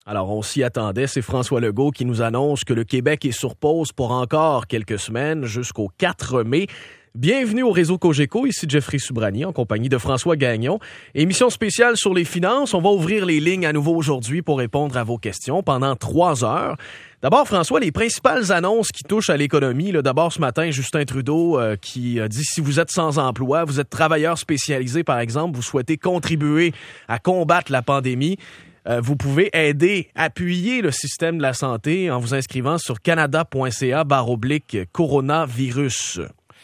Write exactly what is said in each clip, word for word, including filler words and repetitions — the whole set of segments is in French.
Alors, on s'y attendait. C'est François Legault qui nous annonce que le Québec est sur pause pour encore quelques semaines jusqu'au quatre mai. Bienvenue au réseau Cogeco, ici Jeffrey Subrani en compagnie de François Gagnon. Émission spéciale sur les finances. On va ouvrir les lignes à nouveau aujourd'hui pour répondre à vos questions pendant trois heures. D'abord, François, les principales annonces qui touchent à l'économie. Là, d'abord, ce matin, Justin Trudeau euh, qui a dit si vous êtes sans emploi, vous êtes travailleur spécialisé, par exemple, vous souhaitez contribuer à combattre la pandémie, euh, vous pouvez aider, appuyer le système de la santé en vous inscrivant sur canada.ca barre oblique coronavirus.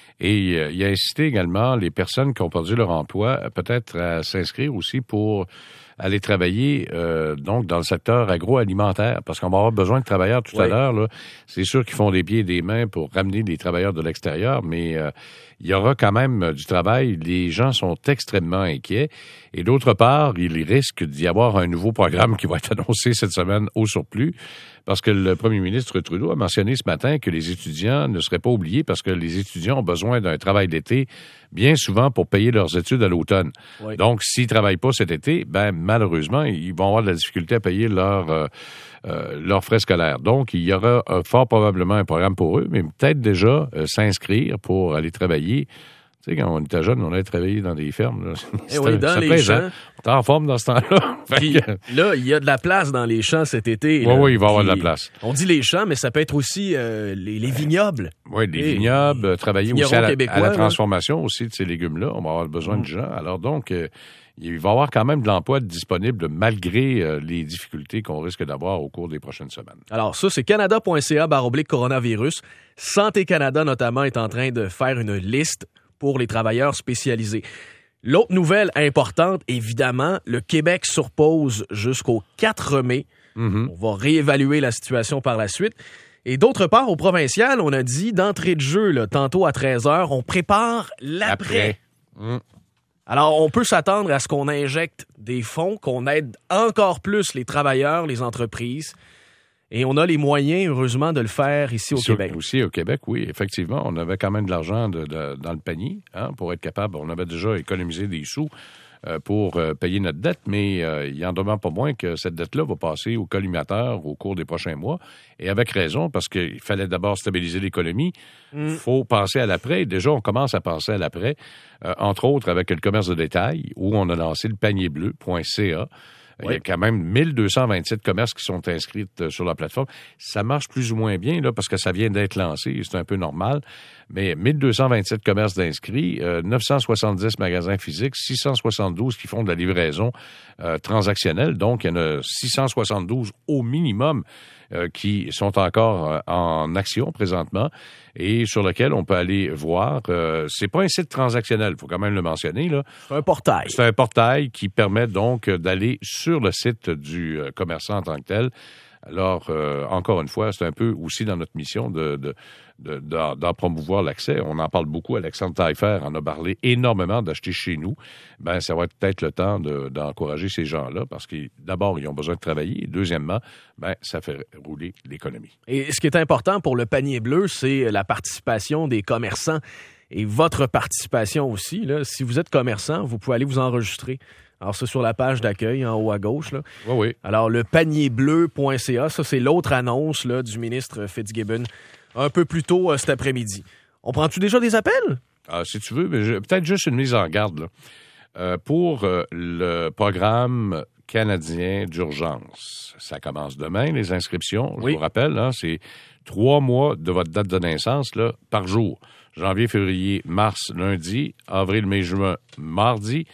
Et euh, il a incité également les personnes qui ont perdu leur emploi peut-être à s'inscrire aussi pour aller travailler euh, donc dans le secteur agroalimentaire, parce qu'on va avoir besoin de travailleurs tout oui. à l'heure. Là. C'est sûr qu'ils font des pieds et des mains pour ramener des travailleurs de l'extérieur, mais euh, il y aura quand même euh, du travail. Les gens sont extrêmement inquiets. Et d'autre part, il risque d'y avoir un nouveau programme qui va être annoncé cette semaine au surplus, parce que le premier ministre Trudeau a mentionné ce matin que les étudiants ne seraient pas oubliés parce que les étudiants ont besoin d'un travail d'été bien souvent pour payer leurs études à l'automne. Oui. Donc, s'ils ne travaillent pas cet été, ben malheureusement, ils vont avoir de la difficulté à payer leur, euh, euh, leurs frais scolaires. Donc, il y aura euh, fort probablement un programme pour eux, mais peut-être déjà euh, s'inscrire pour aller travailler. Tu sais, quand on était jeune, on allait travailler dans des fermes. Là. Et oui, dans les champs. Hein? On est en forme dans ce temps-là. Puis, là, il y a de la place dans les champs cet été. Oui, oui, il va y avoir Puis, de la place. On dit les champs, mais ça peut être aussi euh, les, les vignobles. Oui, les Et vignobles, les travailler aussi à la, à la transformation là. aussi de ces légumes-là. On va avoir besoin mmh. de gens. Alors donc, euh, il va y avoir quand même de l'emploi disponible malgré euh, les difficultés qu'on risque d'avoir au cours des prochaines semaines. Alors ça, c'est canada.ca barre oblique coronavirus. Santé Canada, notamment, est en train de faire une liste pour les travailleurs spécialisés. L'autre nouvelle importante, évidemment, le Québec sur pause jusqu'au quatre mai. Mm-hmm. On va réévaluer la situation par la suite. Et d'autre part, au provincial, on a dit d'entrée de jeu, là, tantôt à treize heures, on prépare l'après. Mm. Alors, on peut s'attendre à ce qu'on injecte des fonds, qu'on aide encore plus les travailleurs, les entreprises. Et on a les moyens, heureusement, de le faire ici au Sur, Québec. Aussi au Québec, oui, effectivement. On avait quand même de l'argent de, de, dans le panier hein, pour être capable. On avait déjà économisé des sous euh, pour euh, payer notre dette, mais euh, il en demeure pas moins que cette dette-là va passer au collimateur au cours des prochains mois. Et avec raison, parce qu'il fallait d'abord stabiliser l'économie. Il mm. faut penser à l'après. Déjà, on commence à penser à l'après, euh, entre autres avec le commerce de détail, où on a lancé le panier bleu point c a. Oui. Il y a quand même mille deux cent vingt-sept commerces qui sont inscrits sur la plateforme. Ça marche plus ou moins bien là parce que ça vient d'être lancé, c'est un peu normal. Mais mille deux cent vingt-sept commerces d'inscrits, euh, neuf cent soixante-dix magasins physiques, six cent soixante-douze qui font de la livraison euh, transactionnelle. Donc, il y en a six cent soixante-douze au minimum euh, qui sont encore euh, en action présentement et sur lequel on peut aller voir. Euh, c'est pas un site transactionnel, il faut quand même le mentionner, là. C'est un portail. C'est un portail qui permet donc d'aller sur le site du euh, commerçant en tant que tel. Alors, euh, encore une fois, c'est un peu aussi dans notre mission de, de, de, d'en, d'en promouvoir l'accès. On en parle beaucoup. Alexandre Taillefer en a parlé énormément d'acheter chez nous. Ben, ça va être peut-être le temps de, d'encourager ces gens-là parce que, d'abord, ils ont besoin de travailler. Et deuxièmement, ben, ça fait rouler l'économie. Et ce qui est important pour le panier bleu, c'est la participation des commerçants et votre participation aussi. Là. Si vous êtes commerçant, vous pouvez aller vous enregistrer. Alors, c'est sur la page d'accueil, en haut à gauche. Là. Oui, oui. Alors, le panier bleu point c a, ça, c'est l'autre annonce là, du ministre Fitzgibbon un peu plus tôt euh, cet après-midi. On prend-tu déjà des appels? Ah, si tu veux, mais je, peut-être juste une mise en garde. Là. Euh, pour euh, le programme canadien d'urgence, ça commence demain, les inscriptions. Je oui. vous rappelle, hein, c'est trois mois de votre date de naissance là, par jour. Janvier, février, mars, lundi, avril, mai, juin, mardi.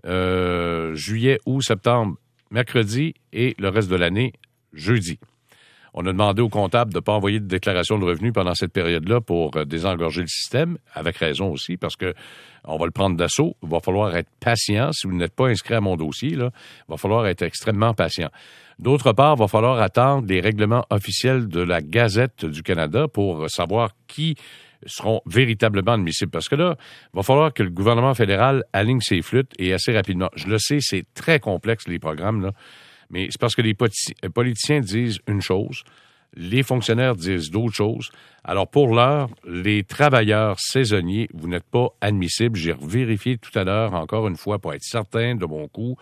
Euh, juillet, août, septembre, mercredi et le reste de l'année, jeudi. On a demandé au comptable de ne pas envoyer de déclaration de revenus pendant cette période-là pour euh, désengorger le système, avec raison aussi, parce que on va le prendre d'assaut. Il va falloir être patient. Si vous n'êtes pas inscrit à mon dossier, là, il va falloir être extrêmement patient. D'autre part, il va falloir attendre les règlements officiels de la Gazette du Canada pour savoir qui seront véritablement admissibles. Parce que là, il va falloir que le gouvernement fédéral aligne ses flûtes et assez rapidement. Je le sais, c'est très complexe, les programmes, là, mais c'est parce que les politiciens disent une chose, les fonctionnaires disent d'autres choses. Alors, pour l'heure, les travailleurs saisonniers, vous n'êtes pas admissibles. J'ai vérifié tout à l'heure, encore une fois, pour être certain de mon coup.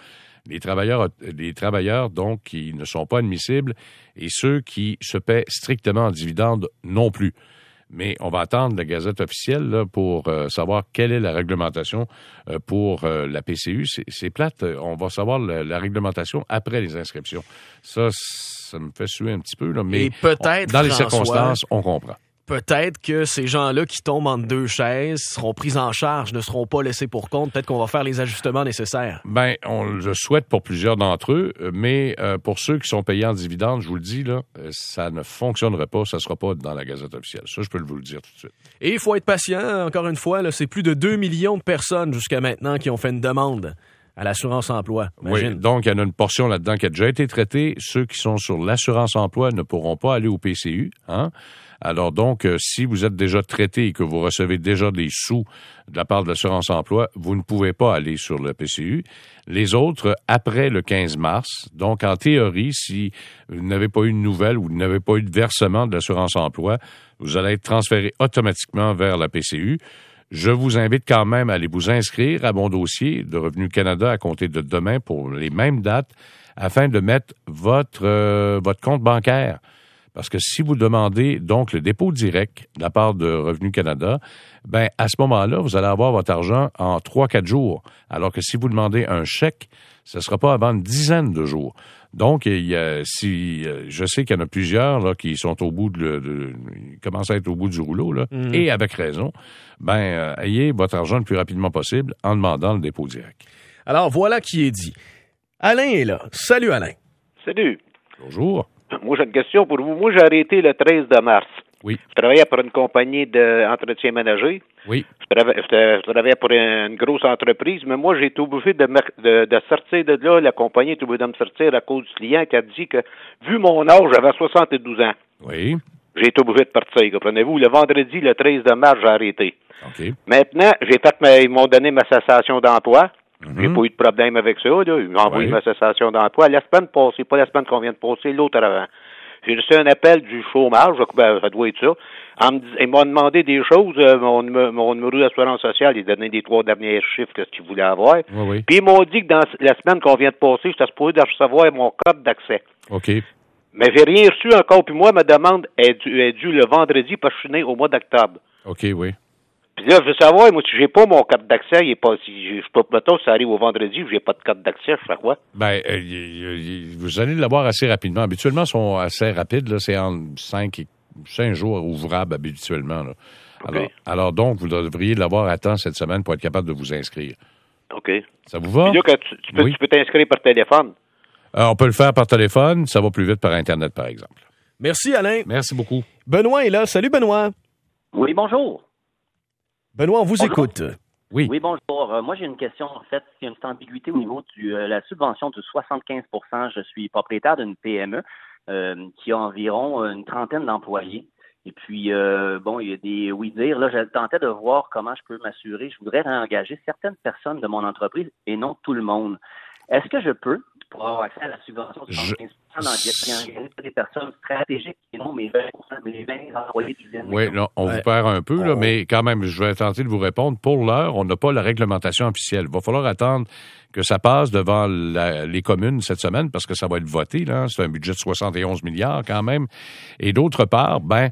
les travailleurs, les travailleurs donc qui ne sont pas admissibles et ceux qui se paient strictement en dividendes non plus. Mais on va attendre la Gazette officielle là, pour euh, savoir quelle est la réglementation euh, pour euh, la P C U. C'est, c'est plate, on va savoir la, la réglementation après les inscriptions. Ça, ça me fait suer un petit peu, là, mais Et peut-être, on, dans les François, circonstances, on comprend. Peut-être que ces gens-là qui tombent entre deux chaises seront pris en charge, ne seront pas laissés pour compte. Peut-être qu'on va faire les ajustements nécessaires. Ben, on le souhaite pour plusieurs d'entre eux, mais euh, pour ceux qui sont payés en dividendes, je vous le dis, là, ça ne fonctionnera pas, ça ne sera pas dans la Gazette officielle. Ça, je peux vous le dire tout de suite. Et il faut être patient. Encore une fois, là, c'est plus de deux millions de personnes jusqu'à maintenant qui ont fait une demande à l'assurance-emploi. Imagine. Oui, donc il y en a une portion là-dedans qui a déjà été traitée. Ceux qui sont sur l'assurance-emploi ne pourront pas aller au P C U, hein? Alors donc, euh, si vous êtes déjà traité et que vous recevez déjà des sous de la part de l'assurance-emploi, vous ne pouvez pas aller sur le P C U. Les autres, après le quinze mars, donc en théorie, si vous n'avez pas eu de nouvelles ou vous n'avez pas eu de versement de l'assurance-emploi, vous allez être transféré automatiquement vers la P C U. Je vous invite quand même à aller vous inscrire à mon dossier de Revenu Canada à compter de demain pour les mêmes dates afin de mettre votre, euh, votre compte bancaire. Parce que si vous demandez donc le dépôt direct de la part de Revenu Canada, ben à ce moment-là, vous allez avoir votre argent en trois à quatre jours. Alors que si vous demandez un chèque, ce ne sera pas avant une dizaine de jours. Donc, il y a, si je sais qu'il y en a plusieurs là, qui sont au bout de, de ils commencent à être au bout du rouleau, là, mmh. et avec raison, ben euh, ayez votre argent le plus rapidement possible en demandant le dépôt direct. Alors, voilà qui est dit. Alain est là. Salut, Alain. Salut. Bonjour. Moi, j'ai une question pour vous. Moi, j'ai arrêté le treize mars. Oui. Je travaillais pour une compagnie d'entretien ménager. Oui. Je travaillais, je travaillais pour une grosse entreprise, mais moi, j'ai été obligé de, me, de, de sortir de là. La compagnie est obligée de me sortir à cause du client qui a dit que, vu mon âge, j'avais soixante-douze ans. Oui. J'ai été obligé de partir, comprenez-vous. Le vendredi, le treize mars, j'ai arrêté. OK. Maintenant, j'ai fait ma, ils m'ont donné ma cessation d'emploi. Mm-hmm. J'ai pas eu de problème avec ça, là. Ils m'ont envoyé ma cessation d'emploi. La semaine passée, pas la semaine qu'on vient de passer, l'autre avant. J'ai reçu un appel du chômage, ben, ça doit être ça. En me dis, ils m'ont demandé des choses, euh, mon, mon numéro d'assurance sociale, ils donnaient des trois derniers chiffres que ce qu'ils voulaient avoir. Oui, oui. Puis ils m'ont dit que dans la semaine qu'on vient de passer, j'étais supposé de recevoir mon code d'accès. OK. Mais j'ai rien reçu encore, puis moi, ma demande est due, est due le vendredi parce que je suis né au mois d'octobre. OK, oui. Puis là, je veux savoir, moi, si j'ai pas mon code d'accès, il est pas, si je peux, mettons, si ça arrive au vendredi, j'ai pas de code d'accès, je ferais quoi? Ben, euh, y, y, vous allez l'avoir assez rapidement. Habituellement, ils sont assez rapides, là. C'est en cinq, cinq jours ouvrables, habituellement, là. Alors, okay. alors, donc, vous devriez l'avoir à temps cette semaine pour être capable de vous inscrire. OK. Ça vous va? Puis là, que tu, tu peux, oui. tu peux t'inscrire par téléphone? Euh, on peut le faire par téléphone. Ça va plus vite par Internet, par exemple. Merci, Alain. Merci beaucoup. Benoît est là. Salut, Benoît. Oui, bonjour. Benoît, on vous bonjour. écoute. Oui. Oui, bonjour. Euh, moi, j'ai une question. En fait, il y a une ambiguïté au niveau de euh, la subvention de soixante-quinze pour cent. Je suis propriétaire d'une P M E euh, qui a environ une trentaine d'employés. Et puis, euh, bon, il y a des oui-dire. Là, je tentais de voir comment je peux m'assurer. Je voudrais engager certaines personnes de mon entreprise et non tout le monde. Est-ce que je peux, pour avoir accès à la subvention de soixante-quinze pour cent, engager des personnes stratégiques et non mes vingt pour cent, mes vingt employés qui viennent? Oui, là, on ouais. vous perd un peu, là, oh. mais quand même, je vais tenter de vous répondre. Pour l'heure, on n'a pas la réglementation officielle. Il va falloir attendre que ça passe devant la, les communes cette semaine parce que ça va être voté. Là. C'est un budget de soixante et onze milliards quand même. Et d'autre part, ben,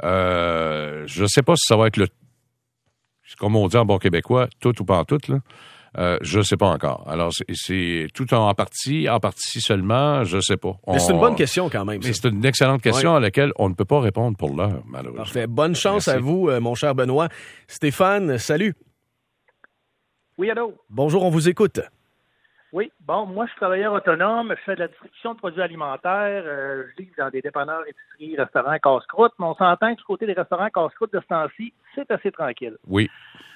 euh, je ne sais pas si ça va être le, comme on dit en bon québécois, tout ou pas en tout, là. Euh, je ne sais pas encore. Alors, c'est, c'est tout en partie, en partie seulement, je ne sais pas. On, mais c'est une bonne question quand même. Mais ça. C'est une excellente question oui. à laquelle on ne peut pas répondre pour l'heure, malheureusement. Parfait. Bonne chance Merci. à vous, mon cher Benoît. Stéphane, salut. Oui, allô? Bonjour, on vous écoute. Oui, bon, moi, je suis travailleur autonome, je fais de la distribution de produits alimentaires, euh, je livre dans des dépanneurs, épiceries, restaurants, casse-croûte, mais on s'entend que du côté des restaurants casse-croûte de ce temps-ci, c'est assez tranquille. Oui.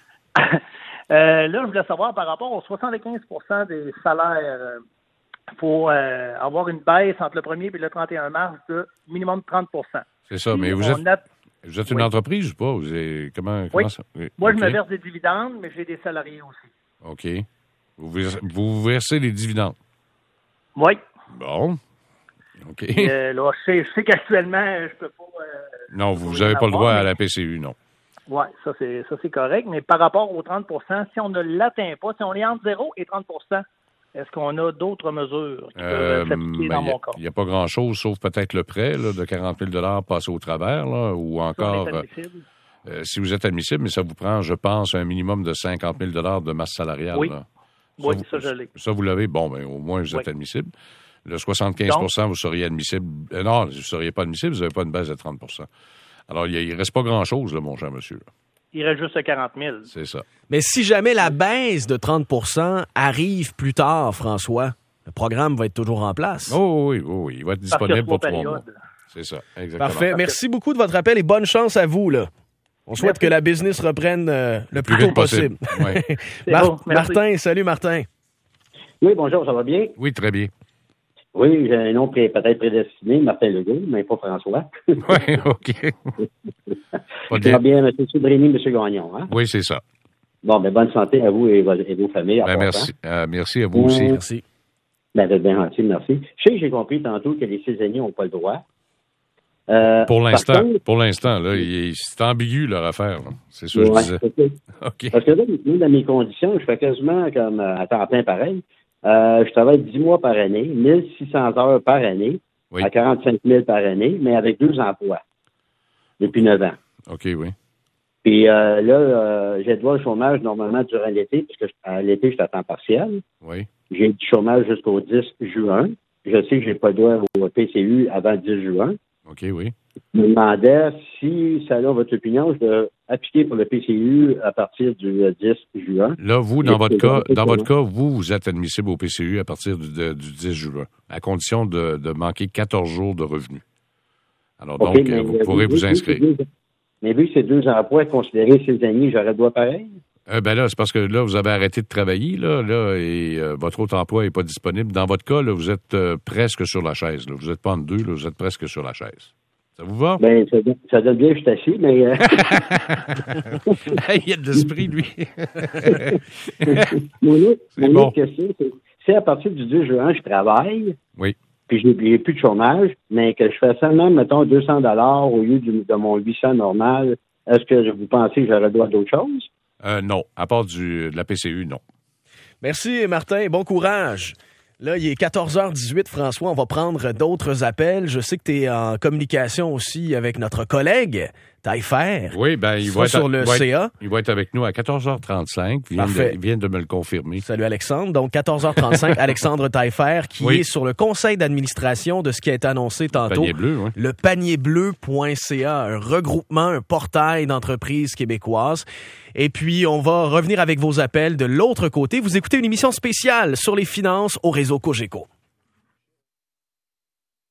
Euh, là, je voulais savoir par rapport aux soixante-quinze pour cent des salaires, il euh, faut euh, avoir une baisse entre le premier et le trente et un mars de minimum trente pour cent. C'est ça, si mais vous êtes, a... vous êtes une oui. entreprise ou pas? Vous êtes, comment, oui. comment ça? Oui. Moi, okay. je me verse des dividendes, mais j'ai des salariés aussi. OK. Vous, vous versez des dividendes? Oui. Bon. OK. Et, euh, là, je sais, je sais qu'actuellement, je peux pas... Euh, non, vous n'avez pas le droit mais... à la P C U, non. Oui, ça c'est ça c'est correct, mais par rapport aux trente pour cent, si on ne l'atteint pas, si on est entre zéro et trente pour cent, Est-ce qu'on a d'autres mesures qui euh, peuvent s'appliquer ben, dans mon cas? Il n'y a pas grand-chose, sauf peut-être le prêt là, de quarante mille dollars passé au travers, là, ou encore... Euh, si vous êtes admissible, mais ça vous prend, je pense, un minimum de cinquante mille dollars de masse salariale. Oui, là. oui ça, ça, vous, je l'ai. Ça, vous l'avez? Bon, ben, au moins, vous êtes oui. admissible. Le soixante-quinze pour cent, donc, vous seriez admissible. Euh, non, vous ne seriez pas admissible, vous n'avez pas une baisse de trente pour cent. Alors, il ne reste pas grand-chose, là, mon cher monsieur. Là. Il reste juste quarante mille. C'est ça. Mais si jamais la baisse de trente pour cent arrive plus tard, François, le programme va être toujours en place. Oh oui, oui, oui. Il va être disponible pour trois mois. C'est ça, exactement. Parfait. Merci beaucoup de votre appel et bonne chance à vous, là. On souhaite Merci. que la business reprenne euh, le plus, plus tôt possible. possible. Ouais. Mar- bon, Martin, salut Martin. Oui, bonjour, ça va bien? Oui, très bien. Oui, j'ai un nom pré- peut-être prédestiné, Martin Legault, mais pas François. Oui, OK. Ça va bien, M. Soubrini, M. Gagnon, hein? Oui, c'est ça. Bon, ben bonne santé à vous et vos, et vos familles. Ben, merci. Euh, merci à vous euh, aussi. Merci. Ben, vous êtes bien gentil, merci. Je sais que j'ai compris tantôt que les saisonniers n'ont pas le droit. Euh, pour l'instant, contre, pour l'instant, là, il, c'est ambigu leur affaire. Là. C'est ça que ouais, je disais. Okay. Parce que là, dans mes conditions, je fais quasiment comme à temps plein pareil. Euh, je travaille dix mois par année, mille six cents heures par année, oui. à quarante-cinq mille par année, mais avec deux emplois depuis neuf ans. OK, oui. Puis euh, là, euh, j'ai le droit au chômage normalement durant l'été, puisque à l'été, je suis à temps partiel. Oui. J'ai du chômage jusqu'au dix juin. Je sais que j'ai pas le droit au P C U avant le dix juin. OK, oui. Je me demandais si, selon votre opinion, je dois appliquer pour le P C U à partir du dix juin. Là, vous, dans votre cas, dans votre cas, vous, vous êtes admissible au P C U à partir du, de, du dix juin, à condition de, de manquer quatorze jours de revenus. Alors, okay, donc, vous pourrez vous inscrire. Deux, mais vu que ces deux emplois considérés saisonniers, j'aurais le droit pareil? Euh, ben là, c'est parce que là, vous avez arrêté de travailler, là, là et euh, votre autre emploi n'est pas disponible. Dans votre cas, là, vous êtes euh, presque sur la chaise. Là. Vous n'êtes pas en deux, là, vous êtes presque sur la chaise. Ça vous va? Ben, ça, ça donne bien, je suis assis, mais... Euh... Il y a de l'esprit, lui. mon autre, c'est mon bon. autre question, c'est si à partir du dix juin, je travaille, oui. puis j'ai, j'ai plus de chômage, mais que je fais seulement, mettons, deux cents dollars au lieu du, de mon huit cents normal, est-ce que vous pensez que j'aurais le droit d'autre chose? Euh, non. À part du, de la P C U, non. Merci, Martin. Bon courage. Là, il est quatorze heures dix-huit, François. On va prendre d'autres appels. Je sais que tu es en communication aussi avec notre collègue, Taillefer. Oui, bien, il va être sur le va C A. Être, il va être avec nous à quatorze heures trente-cinq. Il vient, de, il vient de me le confirmer. Salut, Alexandre. Donc, quatorze heures trente-cinq, Alexandre Taillefer, qui oui. est sur le conseil d'administration de ce qui a été annoncé tantôt. Le panier bleu, oui. Le panier bleu point C A, un regroupement, un portail d'entreprises québécoises. Et puis, on va revenir avec vos appels de l'autre côté. Vous écoutez une émission spéciale sur les finances au réseau Cogeco.